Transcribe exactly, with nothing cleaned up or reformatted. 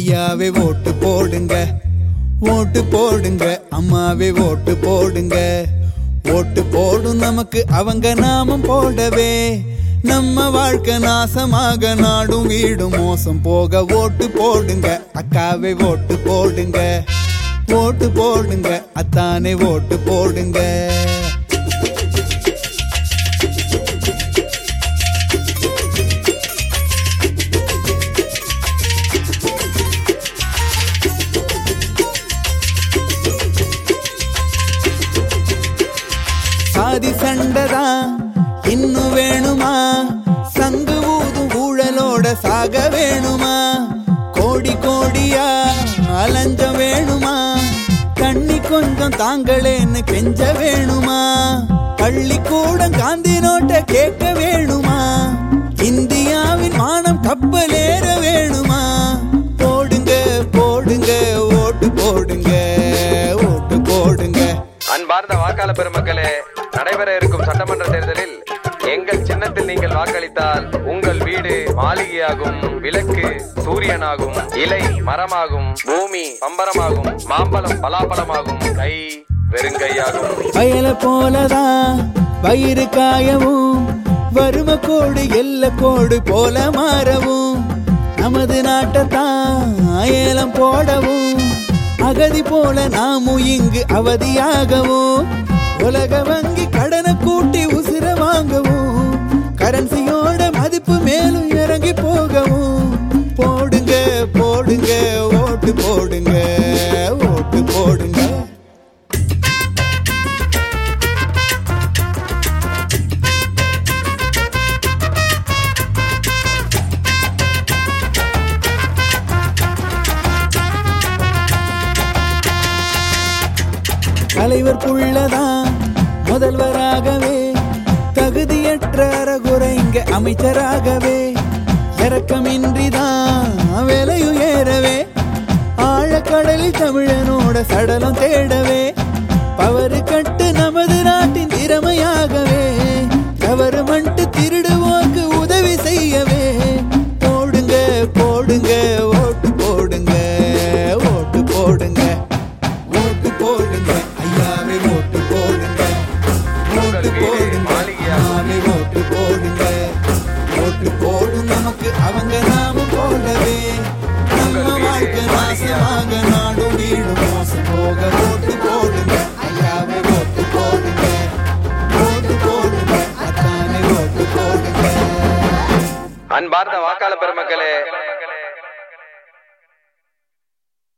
ஐயாவே ஓட்டு போடுங்க, ஓட்டு போடுங்க, அம்மாவே ஓட்டு போடுங்க. ஓட்டு போடும் நமக்கு அவங்க நாமம் போடவே, நம்ம வாழ்க்கை நாசமாக நாடும் வீடும் மோசம் போக. ஓட்டு போடுங்க அக்காவே ஓட்டு போடுங்க, ஓட்டு போடுங்க அத்தானே ஓட்டு போடுங்க. சாதி சண்டைதான் இன்னும் வேணுமா, சங்கு ஊதும் ஊழலோட சாக வேணுமா, கோடி கோடியா அலஞ்ச வேணுமா, தண்ணி கொஞ்சம் தாங்களேன்னு கெஞ்ச வேணுமா, பள்ளிக்கூடம் காந்தி நோட்ட கேட்க வேணுமா, இந்தியாவின் மானம் கப்பலேற வேணுமா. போடுங்க போடுங்க ஓட்டு போடுங்க, ஓட்டு போடுங்க. அன்பார்ந்த வாக்காள பெருமக்களே, நடைபெற இருக்கும் சட்டமன்ற தேர்தலில் எங்கள் சின்னத்தில் நீங்கள் வாக்களித்தால் உங்கள் வீடு மாளிகையாகும், விளக்கு சூரியனாகும், இலை மரமாகும், பூமி பம்பரமாகும், மாம்பழம் பலாப்பழமாகும், கை வெறுங்கையாகும். வயல போலதான் வயிறு காயவும், வறும கோடு எல்ல கோடு போல மாறவும், நமது நாட்டைத்தான் ஏலம் போடவும், அகதி போல நாமும் இங்கு அவதியாகவும், உலக வங்கி கடனை கூட்டி உசிர வாங்கவும், கரன்சியோட மதிப்பு மேலும் இறங்கி போகவும். போடுங்க போடுங்க ஓட்டு போடுங்க, ஓட்டு போடுங்க. தலைவர் புள்ளதான் முதல்வராகவே, தகுதியற்ற அறகுறை இங்க அமைச்சராகவே, இறக்கமின்றிதான் விலையும் ஏறவே, ஆழக்கடலில் தமிழனோட சடலம் தேடவே, பவறு கட்டு நமது நாட்டின் திறமையாகவே, கவர்மெண்ட் திருடுவோக்கு உதவி செய்யவே. போடுங்க போடுங்க ஓட்டு போடுங்க, ஓட்டு போடுங்க, ஓட்டு போடுங்க ஐயாவே ஓட்டு போடுங்க, ஓட்டு போடுங்க அம்மாவே ஓட்டு போடுங்க. ஓட்டு போடும் நமக்கு அவங்க நாம போடவே, நம்ம வாழ்க்கை நாசமாக நாடும் வீடும் மோசம் போக. ஓட்டு போடுங்க ஐயாவே ஓட்டு போடுங்க, ஓட்டு போடுங்க அத்தானே ஓட்டு போடுங்க. அன்பார்ந்த வாக்காள பெருமக்களே,